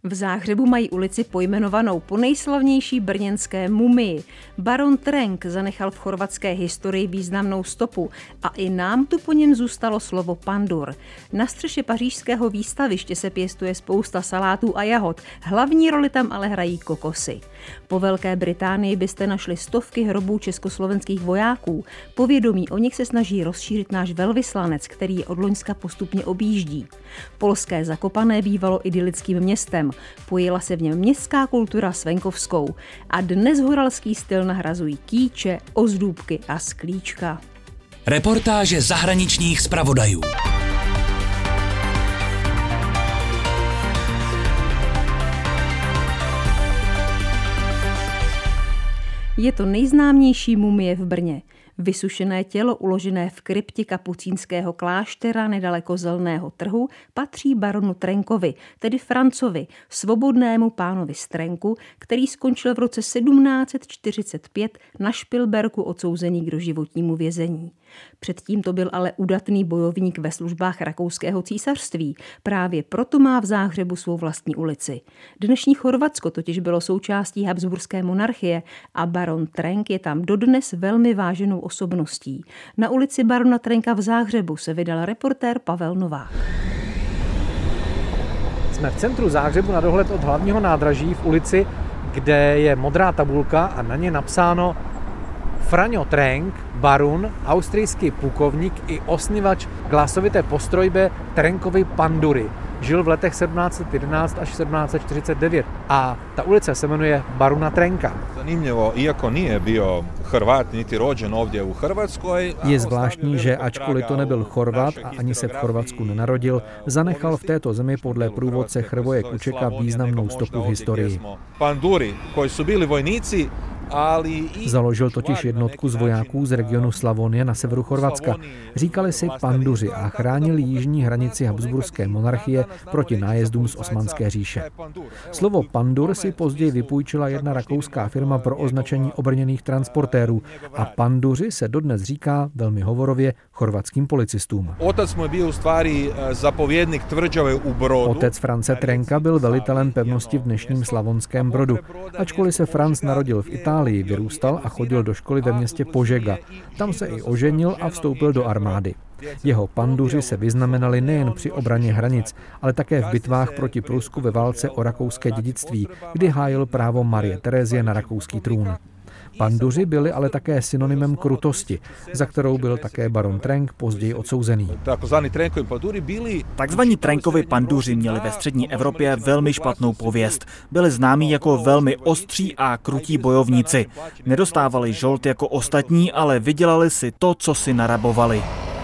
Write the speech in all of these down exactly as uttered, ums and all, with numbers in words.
V Záhřebu mají ulici pojmenovanou po nejslavnější brněnské mumii. Baron Trenk zanechal v chorvatské historii významnou stopu a i nám tu po něm zůstalo slovo pandur. Na střeše pařížského výstaviště se pěstuje spousta salátů a jahod, hlavní roli tam ale hrají kokosy. Po Velké Británii byste našli stovky hrobů československých vojáků. Povědomí o nich se snaží rozšířit náš velvyslanec, který je od loňska postupně objíždí. Polské Zakopané bývalo idylickým městem. Pojila se v něm městská kultura s venkovskou a dnes horalský styl nahrazují kýče, ozdůbky a sklíčka. Reportáže zahraničních zpravodajů. Je to nejznámější mumie v Brně. Vysušené tělo uložené v kryptě kapucínského kláštera nedaleko Zeleného trhu patří baronu Trenkovi, tedy Francovi, svobodnému pánovi z Trenku, který skončil v roce sedmnáct set čtyřicet pět na Špilberku odsouzený k doživotnímu vězení. Předtím to byl ale udatný bojovník ve službách rakouského císařství. Právě proto má v Záhřebu svou vlastní ulici. Dnešní Chorvatsko totiž bylo součástí habsburské monarchie a baron Trenk je tam dodnes velmi váženou osobností. Na ulici barona Trenka v Záhřebu se vydal reportér Pavel Novák. Jsme v centru Záhřebu na dohled od hlavního nádraží v ulici, kde je modrá tabulka a na ně napsáno Franjo Trenk, barun, austrijský pukovník i osnivač glasovité postrojbe Trenkovy pandury. Žil v letech sedmnáct set jedenáct až sedmnáct set čtyřicet devět a ta ulice se jmenuje Baruna Trenka. Zanimljivo, iako nije bio Hrvat niti rođen ovdje u Hrvatskoj. Je zvláštní, že ačkoliv to nebyl Chorvat a ani se v Chorvatsku nenarodil, zanechal v této zemi podle průvodce Hrvoje Kučeka významnou stopu v historii. Panduri, koji su bili vojnici. Založil totiž jednotku z vojáků z regionu Slavonie na severu Chorvatska. Říkali si panduři a chránili jižní hranici habsburské monarchie proti nájezdům z Osmanské říše. Slovo pandur si později vypůjčila jedna rakouská firma pro označení obrněných transportérů a panduři se dodnes říká velmi hovorově chorvatským policistům. Otec France Trenka byl velitelem pevnosti v dnešním Slavonském Brodu. Ačkoliv se Franc narodil v Itálii, vyrůstal a chodil do školy ve městě Požega. Tam se i oženil a vstoupil do armády. Jeho panduři se vyznamenali nejen při obraně hranic, ale také v bitvách proti Prusku ve válce o rakouské dědictví, kdy hájil právo Marie Terezie na rakouský trůn. Panduři byli ale také synonymem krutosti, za kterou byl také baron Trenk později odsouzený. Takzvaní Trenkovi panduři měli ve střední Evropě velmi špatnou pověst. Byli známí jako velmi ostří a krutí bojovníci. Nedostávali žolt jako ostatní, ale vydělali si to, co si narabovali.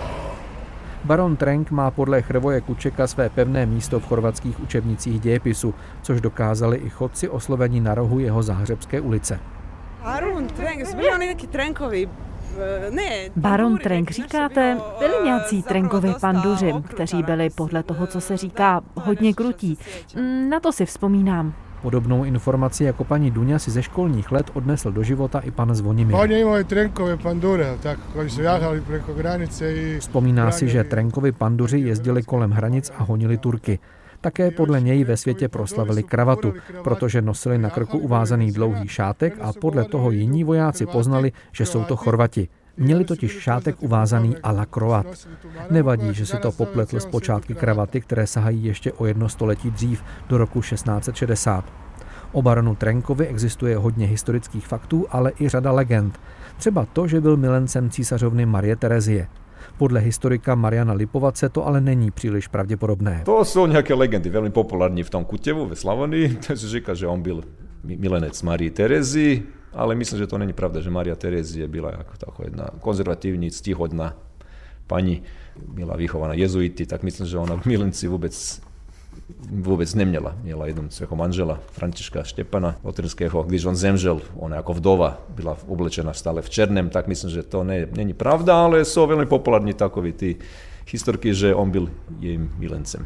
Baron Trenk má podle Hrvoje Kučeka své pevné místo v chorvatských učebnicích dějepisu, což dokázali i chodci oslovení na rohu jeho záhřebské ulice. Baron Trenk, byli oni neki Trenkovi, ne... Baron Trenk, říkáte, byli nějací Trenkovi panduři, kteří byli podle toho, co se říká, hodně krutí. Na to si vzpomínám. Podobnou informaci jako paní Duňa si ze školních let odnesl do života i pan Zvonimir. Oni imali Trenkove pandure, tak, koji su jahali preko granice i... Vzpomíná si, že Trenkovi panduři jezdili kolem hranic a honili Turky. Také podle něj ve světě proslavili kravatu, protože nosili na krku uvázaný dlouhý šátek a podle toho jiní vojáci poznali, že jsou to Chorvati. Měli totiž šátek uvázaný a la croat. Nevadí, že si to popletl z počátky kravaty, které sahají ještě o jedno století dřív, do roku šestnáct set šedesát. O baronu Trenkovi existuje hodně historických faktů, ale i řada legend. Třeba to, že byl milencem císařovny Marie Terezie. Podle historika Mariana Lipovace to ale není příliš pravděpodobné. To jsou nějaké legendy velmi populární v tom Kutjevu ve Slavonii. To se říká, že on byl milenec Marie Terezii, ale myslím, že to není pravda, že Maria Terezija byla jako tako jedna konzervativní, stihodná paní, byla vychovaná jezuiti, tak myslím, že ona milenci vůbec vůbec neměla. Měla jednom svého manžela, Františka Štěpana Otrského. Když on zemřel, ona jako vdova byla oblečena stále v černém, tak myslím, že to ne, není pravda, ale jsou velmi populární takoví ty historky, že on byl jejím milencem.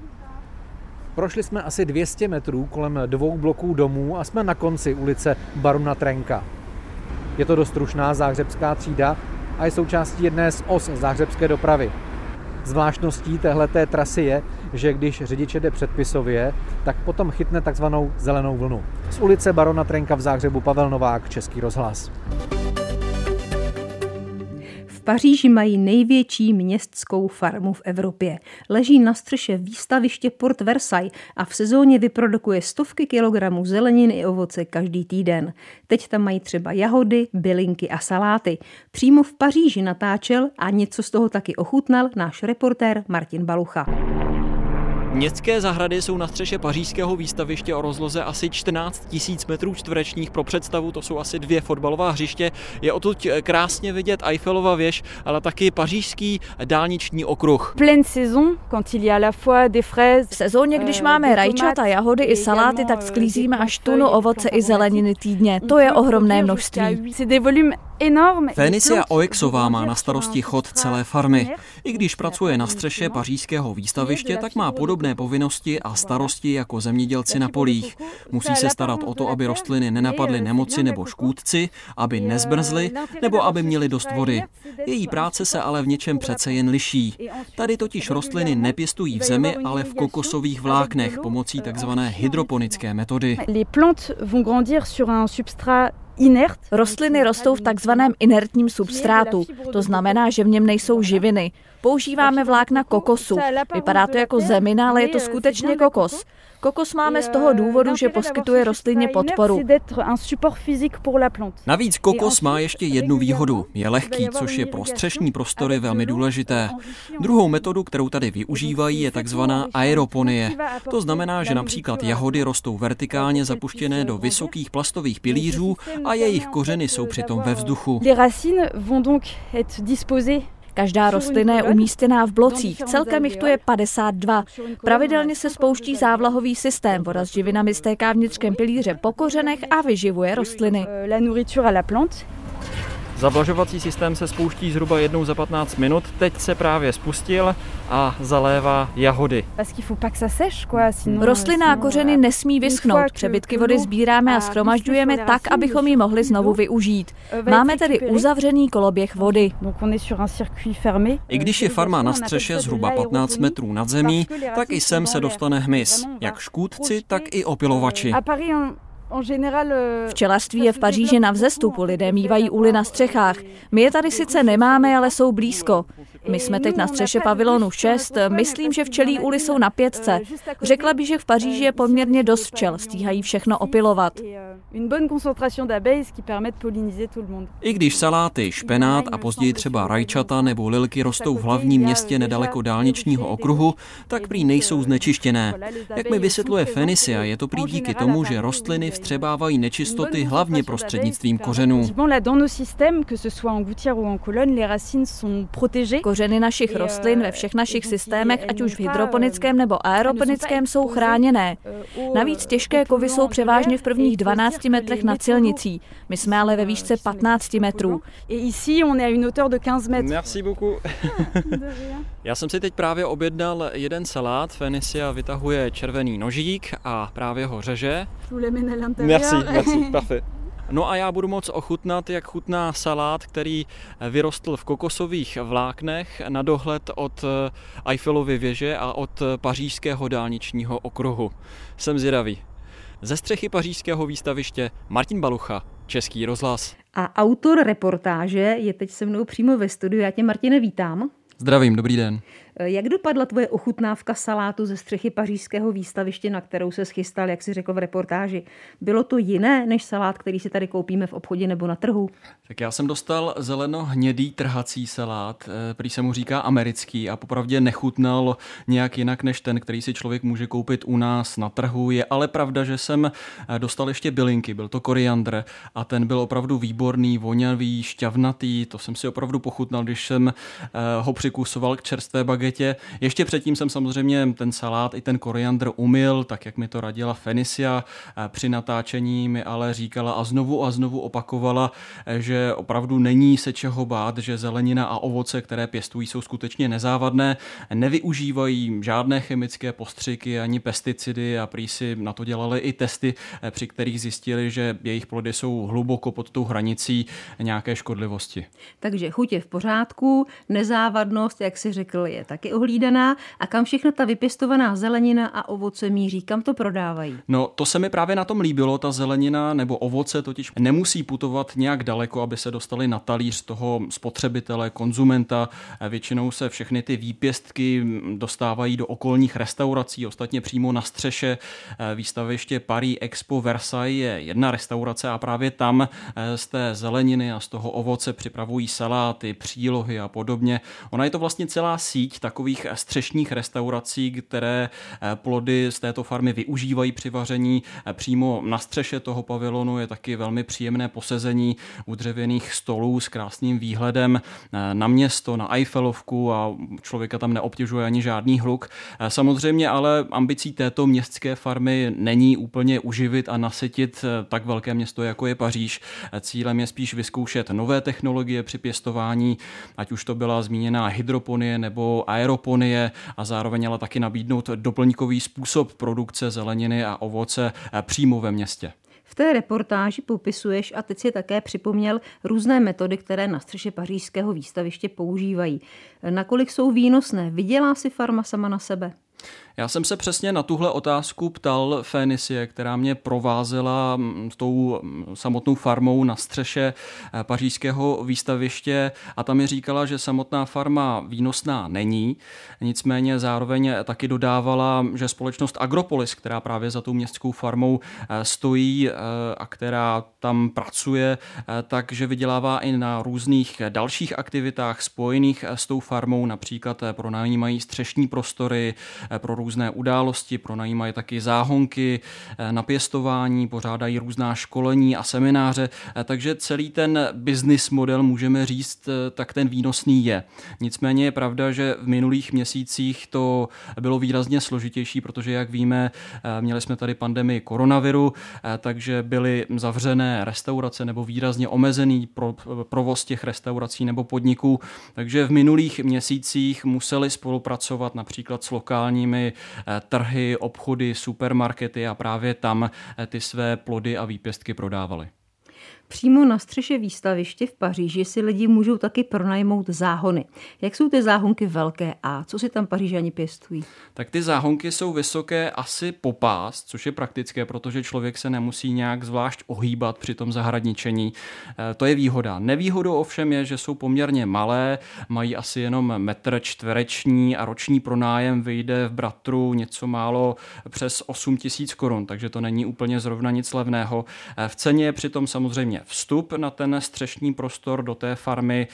Prošli jsme asi dvě stě metrů kolem dvou bloků domů a jsme na konci ulice Barona Trenka. Je to dost rušná záhřebská třída a je součástí jedné z os záhřebské dopravy. Zvláštností téhleté trasy je, že když řidič jede předpisově, tak potom chytne takzvanou zelenou vlnu. Z ulice Barona Trenka v Záhřebu Pavel Novák, Český rozhlas. V Paříži mají největší městskou farmu v Evropě. Leží na střeše výstaviště Port Versailles a v sezóně vyprodukuje stovky kilogramů zeleniny i ovoce každý týden. Teď tam mají třeba jahody, bylinky a saláty. Přímo v Paříži natáčel a něco z toho taky ochutnal náš reportér Martin Balucha. Městské zahrady jsou na střeše pařížského výstaviště o rozloze asi čtrnáct tisíc metrů čtverečních. Pro představu to jsou asi dvě fotbalová hřiště. Je odtud krásně vidět Eiffelova věž, ale taky pařížský dálniční okruh. V sezóně, když máme rajčata, jahody i saláty, tak sklízíme až tunu ovoce i zeleniny týdně. To je ohromné množství. Fénicia Oexová má na starosti chod celé farmy. I když pracuje na střeše pařížského výstaviště, tak má podobné povinnosti a starosti jako zemědělci na polích. Musí se starat o to, aby rostliny nenapadly nemoci nebo škůdci, aby nezbrzly nebo aby měly dost vody. Její práce se ale v něčem přece jen liší. Tady totiž rostliny nepěstují v zemi, ale v kokosových vláknech pomocí takzvané hydroponické metody. Rostliny rostou v takzvaném inertním substrátu, to znamená, že v něm nejsou živiny. Používáme vlákna kokosu. Vypadá to jako zemina, ale je to skutečně kokos. Kokos máme z toho důvodu, že poskytuje rostlině podporu. Navíc kokos má ještě jednu výhodu. Je lehký, což je pro střešní prostory velmi důležité. Druhou metodu, kterou tady využívají, je takzvaná aeroponie. To znamená, že například jahody rostou vertikálně zapuštěné do vysokých plastových pilířů a jejich kořeny jsou přitom ve vzduchu. Každá rostlina je umístěná v blocích, celkem jich tu je padesát dva. Pravidelně se spouští závlahový systém, voda s živinami stéká vnitřkem pilíře po kořenech a vyživuje rostliny. Zavlažovací systém se spouští zhruba jednou za patnáct minut, teď se právě spustil a zalévá jahody. Rostlina a kořeny nesmí vyschnout, přebytky vody sbíráme a shromažďujeme tak, abychom ji mohli znovu využít. Máme tedy uzavřený koloběh vody. I když je farma na střeše zhruba patnáct metrů nad zemí, tak i sem se dostane hmyz, jak škůdci, tak i opylovači. Včelařství je v Paříži na vzestupu, lidé mívají úly na střechách. My je tady sice nemáme, ale jsou blízko. My jsme teď na střeše pavilonu šest, myslím, že včelí úly jsou na pětce. Řekla bych, že v Paříži je poměrně dost včel, stíhají všechno opylovat. I když saláty, špenát a později třeba rajčata nebo lilky rostou v hlavním městě nedaleko dálničního okruhu, tak prý nejsou znečištěné. Jak mi vysvětluje Fénicia, je to prý díky tomu, že rostliny vstřebávají nečistoty hlavně prostřednictvím kořenů. Kořeny našich rostlin ve všech našich systémech, ať už v hydroponickém nebo aeroponickém, jsou chráněné. Navíc těžké kovy jsou převážně v prvních dvanácti metrech nad silnicí. My jsme ale ve výšce patnáct metrů. Merci beaucoup. Já jsem si teď právě objednal jeden salát. Fénicia vytahuje červený nožík a právě ho řeže. Merci, merci, parfait. No a já budu moct ochutnat, jak chutná salát, který vyrostl v kokosových vláknech na dohled od Eiffelovy věže a od pařížského dálničního okruhu. Jsem zvědavý. Ze střechy pařížského výstaviště Martin Balucha, Český rozhlas. A autor reportáže je teď se mnou přímo ve studiu. Já tě, Martine, vítám. Zdravím, dobrý den. Jak dopadla tvoje ochutnávka salátu ze střechy pařížského výstaviště, na kterou se schystal, jak jsi řekl v reportáži? Bylo to jiné než salát, který si tady koupíme v obchodě nebo na trhu? Tak já jsem dostal zeleno-hnědý trhací salát, prý se mu říká americký a popravdě nechutnal nějak jinak než ten, který si člověk může koupit u nás na trhu. Je ale pravda, že jsem dostal ještě bylinky, byl to koriandr a ten byl opravdu výborný, vonavý, šťavnatý, to jsem si opravdu pochutnal, když jsem ho přikusoval k čerstvé bagetě. Ještě předtím jsem samozřejmě ten salát i ten koriandr umyl, tak jak mi to radila Fénicia. Při natáčení mi ale říkala a znovu a znovu opakovala, že opravdu není se čeho bát, že zelenina a ovoce, které pěstují, jsou skutečně nezávadné, nevyužívají žádné chemické postřiky ani pesticidy a prý si na to dělali i testy, při kterých zjistili, že jejich plody jsou hluboko pod tou hranicí nějaké škodlivosti. Takže chuť je v pořádku, nezávadnost, jak si řekl, je tak taky ohlídaná. A kam všechno ta vypěstovaná zelenina a ovoce míří? Kam to prodávají? No, to se mi právě na tom líbilo. Ta zelenina nebo ovoce totiž nemusí putovat nějak daleko, aby se dostali na talíř toho spotřebitele, konzumenta. Většinou se všechny ty výpěstky dostávají do okolních restaurací, ostatně přímo na střeše výstaviště Paris Expo Versailles je jedna restaurace a právě tam z té zeleniny a z toho ovoce připravují saláty, přílohy a podobně. Ona je to vlastně celá síť takových střešních restaurací, které plody z této farmy využívají při vaření. Přímo na střeše toho pavilonu je taky velmi příjemné posezení u dřevěných stolů s krásným výhledem na město, na Eiffelovku a člověka tam neobtěžuje ani žádný hluk. Samozřejmě ale ambicí této městské farmy není úplně uživit a nasytit tak velké město, jako je Paříž. Cílem je spíš vyzkoušet nové technologie při pěstování, ať už to byla zmíněná hydroponie nebo aeroponie a zároveň ale taky nabídnout doplňkový způsob produkce zeleniny a ovoce přímo ve městě. V té reportáži popisuješ, a teď si také připomněl, různé metody, které na střeše pařížského výstaviště používají. Nakolik jsou výnosné? Vydělá si farma sama na sebe? Já jsem se přesně na tuhle otázku ptal Fénicie, která mě provázela s tou samotnou farmou na střeše pařížského výstaviště a tam mi říkala, že samotná farma výnosná není, nicméně zároveň taky dodávala, že společnost Agropolis, která právě za tou městskou farmou stojí a která tam pracuje, takže vydělává i na různých dalších aktivitách spojených s tou farmou, například pronajímají střešní prostory pro různé události, pronajímají taky záhonky na pěstování, pořádají různá školení a semináře, takže celý ten business model, můžeme říct, tak ten výnosný je. Nicméně je pravda, že v minulých měsících to bylo výrazně složitější, protože, jak víme, měli jsme tady pandemii koronaviru, takže byly zavřené restaurace nebo výrazně omezený provoz těch restaurací nebo podniků, takže v minulých měsících museli spolupracovat například s lokálními trhy, obchody, supermarkety a právě tam ty své plody a výpěstky prodávali. Přímo na střeše výstaviště v Paříži si lidi můžou taky pronajmout záhony. Jak jsou ty záhonky velké a co si tam Pařížani pěstují? Tak ty záhonky jsou vysoké asi po pás, což je praktické, protože člověk se nemusí nějak zvlášť ohýbat při tom zahradničení. To je výhoda. Nevýhodou ovšem je, že jsou poměrně malé, mají asi jenom metr čtvereční a roční pronájem vyjde v bratru něco málo přes osm tisíc korun, takže to není úplně zrovna nic levného. V ceně je přitom samozřejmě vstup na ten střešní prostor do té farmy,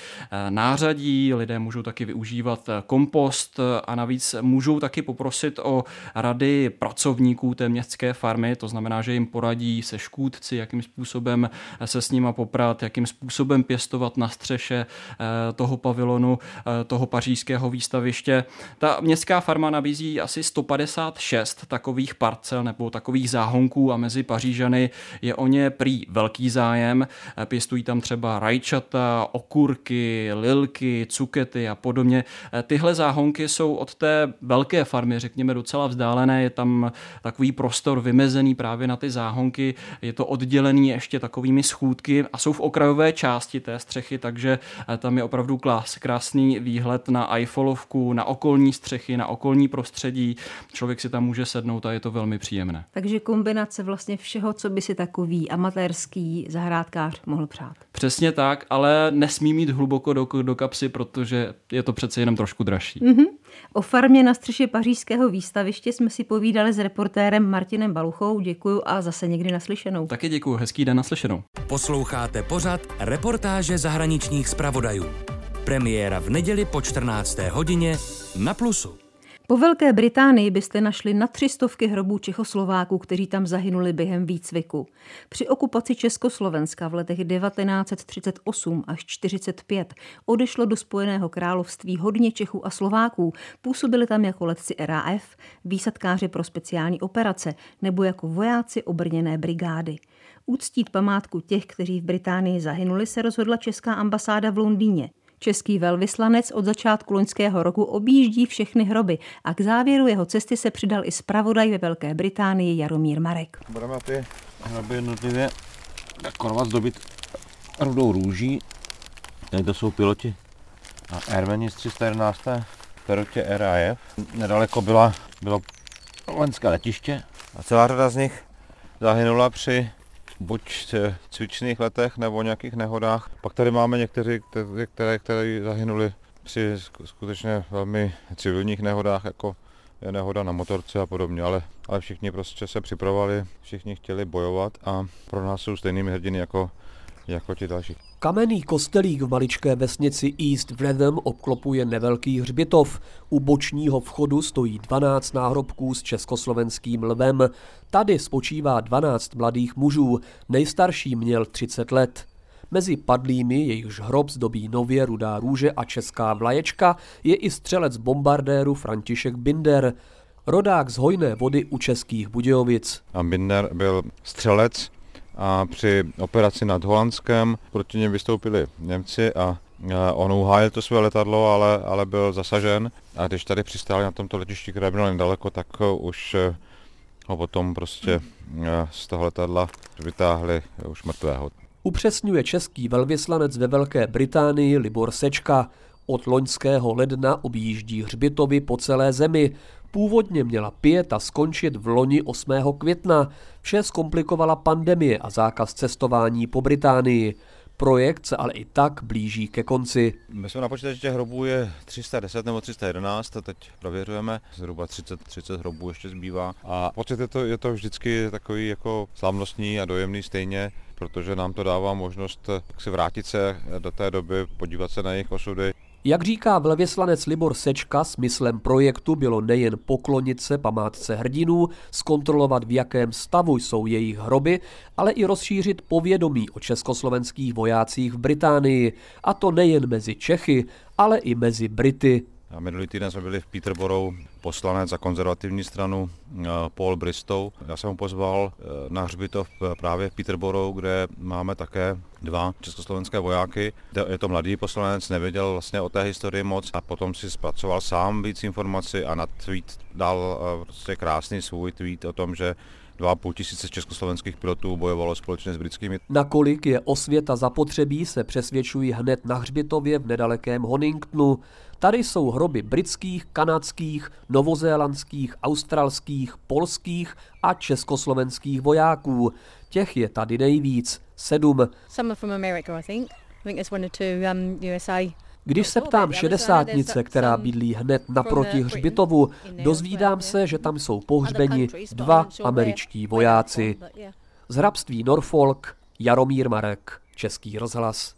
nářadí, lidé můžou taky využívat kompost a navíc můžou taky poprosit o rady pracovníků té městské farmy, to znamená, že jim poradí se škůdci, jakým způsobem se s nima poprat, jakým způsobem pěstovat na střeše toho pavilonu, toho pařížského výstaviště. Ta městská farma nabízí asi sto padesát šest takových parcel nebo takových záhonků a mezi Pařížany je o ně prý velký zájem. Pěstují tam třeba rajčata, okurky, lilky, cukety a podobně. Tyhle záhonky jsou od té velké farmy, řekněme, docela vzdálené. Je tam takový prostor vymezený právě na ty záhonky. Je to oddělený ještě takovými schůdky a jsou v okrajové části té střechy, takže tam je opravdu krásný výhled na Eiffelovku, na okolní střechy, na okolní prostředí. Člověk si tam může sednout a je to velmi příjemné. Takže kombinace vlastně všeho, co by si takový amatérský zahrádkář mohl přát. Přesně tak, ale nesmí mít hluboko do, do kapsy, protože je to přece jenom trošku dražší. Mm-hmm. O farmě na střeše pařížského výstaviště jsme si povídali s reportérem Martinem Baluchou. Děkuju a zase někdy naslyšenou. Taky děkuju, hezký den, naslyšenou. Posloucháte pořad Reportáže zahraničních zpravodajů. Premiéra v neděli po čtrnácté hodině na Plusu. Po Velké Británii byste našli na tři stovky hrobů Čechoslováků, kteří tam zahynuli během výcviku. Při okupaci Československa v letech devatenáct set třicet osm až čtyřicet pět odešlo do Spojeného království hodně Čechů a Slováků. Působili tam jako letci R A F, výsadkáři pro speciální operace nebo jako vojáci obrněné brigády. Uctít památku těch, kteří v Británii zahynuli, se rozhodla česká ambasáda v Londýně. Český velvyslanec od začátku loňského roku objíždí všechny hroby a k závěru jeho cesty se přidal i zpravodaj ve Velké Británii Jaromír Marek. Budeme ty hroby jednotlivě konovat zdobit rudou růží. Tady to jsou piloti a Airmani z tři sta jedenáct. Perutě R A F. Nedaleko byla, bylo vojenské letiště a celá řada z nich zahynula při buď cvičných letech nebo nějakých nehodách. Pak tady máme někteří, které, které zahynuli při skutečně velmi civilních nehodách, jako je nehoda na motorce a podobně, ale, ale všichni prostě se připravovali, všichni chtěli bojovat a pro nás jsou stejnými hrdiny jako, jako ti další. Kamenný kostelík v maličké vesnici East Wretham obklopuje nevelký hřbitov. U bočního vchodu stojí dvanáct náhrobků s československým lvem. Tady spočívá dvanáct mladých mužů, nejstarší měl třicet let. Mezi padlými, jejichž hrob zdobí nově rudá růže a česká vlaječka, je i střelec bombardéru František Binder, rodák z hojné vody u Českých Budějovic. A Binder byl střelec a při operaci nad Holandskem proti něm vystoupili Němci a on uhájil to své letadlo, ale, ale byl zasažen. A když tady přistáli na tomto letišti, které bylo nedaleko, tak už ho potom prostě z toho letadla vytáhli už mrtvého. Upřesňuje český velvyslanec ve Velké Británii Libor Sečka. Od loňského ledna objíždí hřbitovy po celé zemi. Původně měla pieta skončit v loni osmého května. Vše zkomplikovala pandemie a zákaz cestování po Británii. Projekt se ale i tak blíží ke konci. My jsme na počítači těch hrobů je tři sta deset nebo tři sta jedenáct, teď prověřujeme, zhruba třicet, třicet hrobů ještě zbývá. A pocit je to, je to vždycky takový jako slavnostní a dojemný stejně, protože nám to dává možnost si vrátit se do té doby, podívat se na jejich osudy. Jak říká velvyslanec Libor Sečka, smyslem projektu bylo nejen poklonit se památce hrdinů, zkontrolovat, v jakém stavu jsou jejich hroby, ale i rozšířit povědomí o československých vojácích v Británii. A to nejen mezi Čechy, ale i mezi Brity. A minulý týden jsme byli v Peterborough, poslanec za konzervativní stranu Paul Bristow. Já jsem ho pozval na hřbitov právě v Peterborough, kde máme také dva československé vojáky. Je to mladý poslanec, nevěděl vlastně o té historii moc a potom si zpracoval sám víc informací a na tweet dal prostě krásný svůj tweet o tom, že dva a půl tisíce československých pilotů bojovalo společně s britskými. Nakolik je osvěta zapotřebí, se přesvědčují hned na hřbitově v nedalekém Honingtonu. Tady jsou hroby britských, kanadských, novozélandských, australských, polských a československých vojáků. Těch je tady nejvíc, sedm. Když se ptám šedesátnice, která bydlí hned naproti hřbitovu, dozvídám se, že tam jsou pohřbeni dva američtí vojáci. Z hrabství Norfolk, Jaromír Marek, Český rozhlas.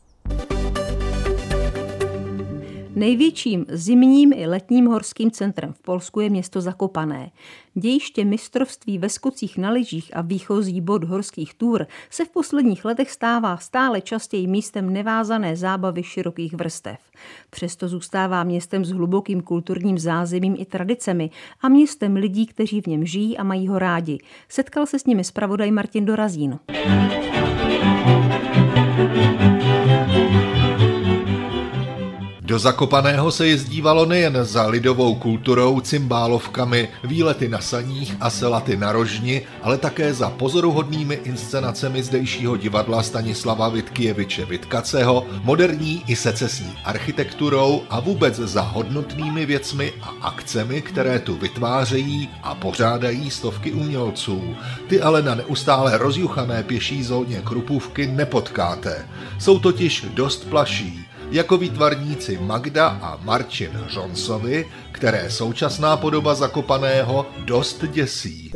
Největším zimním i letním horským centrem v Polsku je město Zakopané. Dějiště mistrovství ve skocích na lyžích a výchozí bod horských túr se v posledních letech stává stále častěji místem nevázané zábavy širokých vrstev. Přesto zůstává městem s hlubokým kulturním zázemím i tradicemi a městem lidí, kteří v něm žijí a mají ho rádi. Setkal se s nimi zpravodaj Martin Dorazín. Do Zakopaného se jezdívalo nejen za lidovou kulturou, cymbálovkami, výlety na saních a selaty na rožni, ale také za pozoruhodnými inscenacemi zdejšího divadla Stanislava Witkiewicze Witkaceho, moderní i secesní architekturou a vůbec za hodnotnými věcmi a akcemi, které tu vytvářejí a pořádají stovky umělců. Ty ale na neustále rozjuchané pěší zóně Krupůvky nepotkáte. Jsou totiž dost plaší. Jako výtvarníci Magda a Marcin Řonsovi, které současná podoba Zakopaného dost děsí.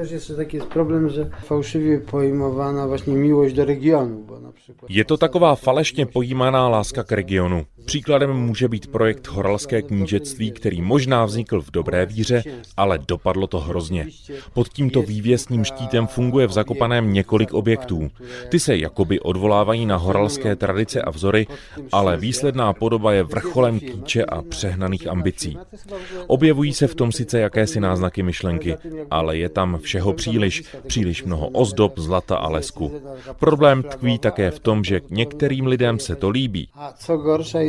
Je to taková falešně pojímaná láska k regionu. Příkladem může být projekt Horalské knížectví, který možná vznikl v dobré víře, ale dopadlo to hrozně. Pod tímto vývěsním štítem funguje v Zakopaném několik objektů. Ty se jakoby odvolávají na horalské tradice a vzory, ale výsledná podoba je vrcholem kýče a přehnaných ambicí. Objevují se v tom sice jakési náznaky myšlenky, ale je tam všeho příliš, příliš mnoho ozdob, zlata a lesku. Problém tkví také v tom, že některým lidem se to líbí. A co gorsze jest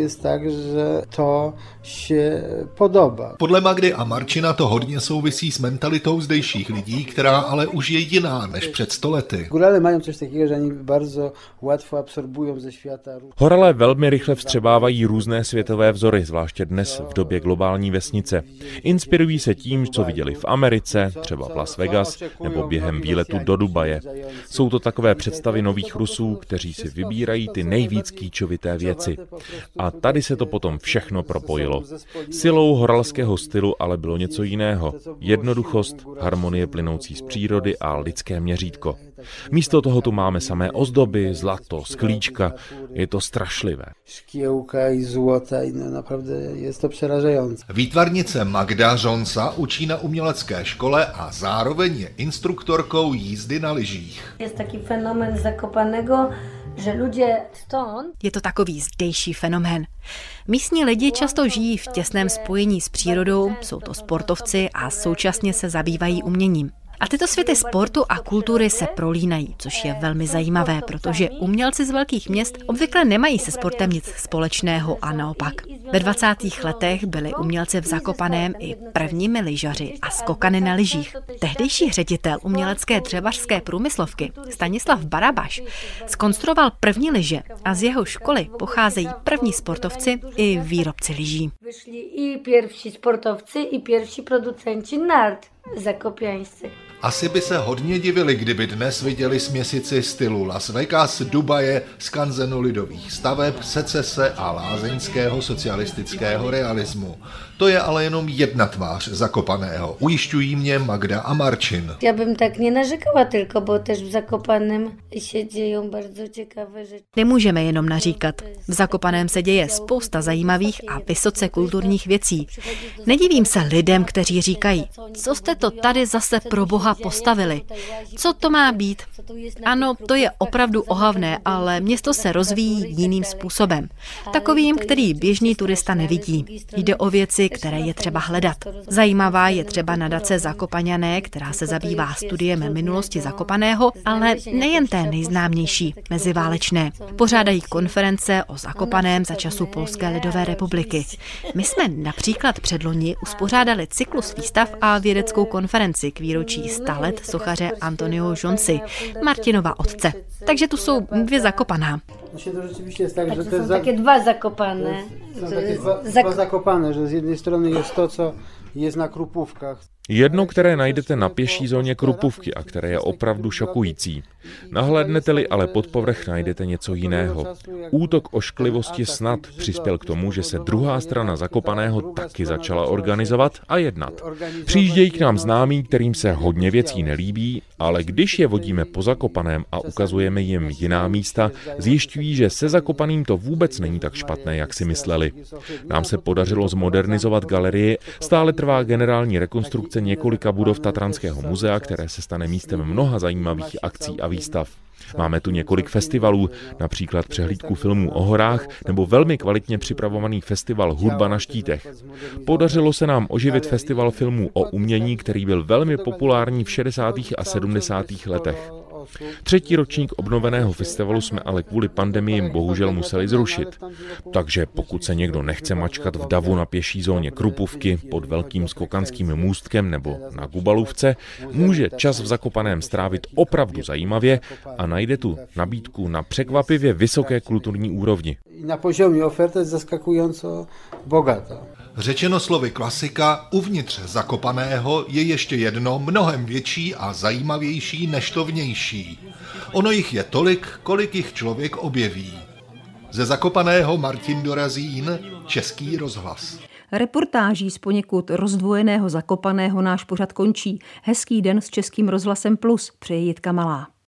jest tak, že to się podoba. Podle Magdy a Marcina to hodně souvisí s mentalitou zdejších lidí, která ale už je jiná než před sto lety. Górale mają coś takiego, że oni bardzo łatwo absorbują ze świata. Horale velmi rychle vstřebávají různé světové vzory, zvláště dnes v době globální vesnice. Inspirují se tím, co viděli v Americe, třeba v Las Vegas, nebo během výletu do Dubaje. Jsou to takové představy nových Rusů, kteří si vybírají ty nejvíc kýčovité věci. A tady se to potom všechno propojilo. Silou horalského stylu ale bylo něco jiného. Jednoduchost, harmonie plynoucí z přírody a lidské měřítko. Místo toho tu máme samé ozdoby, zlato, sklíčka. Je to strašlivé. Škiełka i złota, i no naprawdę jest to przerażające. Výtvarnice Magda Žonsa učí na umělecké škole a zároveň je instruktorkou jízdy na lyžích. Je taký fenomen Zakopaného, že lidé stąd... Je to takový zdejší fenomén. Místní lidi často žijí v těsném spojení s přírodou, jsou to sportovci a současně se zabývají uměním. A tyto světy sportu a kultury se prolínají, což je velmi zajímavé, protože umělci z velkých měst obvykle nemají se sportem nic společného a naopak. Ve dvacátých letech byli umělci v Zakopaném i prvními lyžaři a skokany na lyžích. Tehdejší ředitel umělecké dřevařské průmyslovky Stanislav Barabaš zkonstruoval první lyže a z jeho školy pocházejí první sportovci i výrobci lyží. Vyšli i pierwsi sportovci, i pierwsi producenci nart zakopiańscy. Asi by se hodně divili, kdyby dnes viděli směsici stylu Las Vegas, Dubaje, skanzenu lidových staveb, secese a lázeňského socialistického realismu. To je ale jenom jedna tvář Zakopaného, ujišťují mě Magda a Marcin. Já bym tak nenařekala, tylko bo też v Zakopaném se dějou bardzo ciekawe rzeczy. Nemůžeme jenom naříkat. V Zakopaném se děje spousta zajímavých a vysoce kulturních věcí. Nedivím se lidem, kteří říkají, co jste to tady zase pro Boha postavili. Co to má být? Ano, to je opravdu ohavné, ale město se rozvíjí jiným způsobem. Takovým, který běžný turista nevidí. Jde o věci, které je třeba hledat. Zajímavá je třeba nadace Zakopaňané, která se zabývá studiem minulosti Zakopaného, ale nejen té nejznámější, meziválečné. Pořádají konference o Zakopaném za času Polské lidové republiky. My jsme například předloni uspořádali cyklus výstav a vědeckou konferenci k výročí sta let sochaře Antoniho Žonsy, Martinova otce. Takže tu jsou dvě Zakopaná. Tak, že to jsou taky dva Zakopané. Są takie dwa, dwa Zakopane, że z jednej strony jest to, co jest na Krupówkach. Jedno, které najdete na pěší zóně Krupówky a které je opravdu šokující. Nahlédnete-li ale pod povrch, najdete něco jiného. Útok ošklivosti snad přispěl k tomu, že se druhá strana Zakopaného taky začala organizovat a jednat. Přijíždějí k nám známí, kterým se hodně věcí nelíbí, ale když je vodíme po Zakopaném a ukazujeme jim jiná místa, zjišťují, že se Zakopaným to vůbec není tak špatné, jak si mysleli. Nám se podařilo zmodernizovat galerii, stále trvá generální rekonstrukce několika budov Tatranského muzea, které se stane místem mnoha zajímavých akcí a výstav. Máme tu několik festivalů, například přehlídku filmů o horách nebo velmi kvalitně připravovaný festival Hudba na štítech. Podařilo se nám oživit festival filmů o umění, který byl velmi populární v šedesátých a sedmdesátých letech. Třetí ročník obnoveného festivalu jsme ale kvůli pandemii bohužel museli zrušit. Takže pokud se někdo nechce mačkat v davu na pěší zóně Krupůvky pod velkým skokanským můstkem nebo na Gubalůvce, může čas v Zakopaném strávit opravdu zajímavě a najde tu nabídku na překvapivě vysoké kulturní úrovni. Na poziomie oferta je zaskakująco bogata. Řečeno slovy klasika, uvnitř Zakopaného je ještě jedno mnohem větší a zajímavější než to vnější. Ono jich je tolik, kolik jich člověk objeví. Ze Zakopaného Martin Dorazín, Český rozhlas. Reportáží z poněkud rozdvojeného Zakopaného náš pořad končí. Hezký den s Českým rozhlasem Plus, přeje Jitka Malá.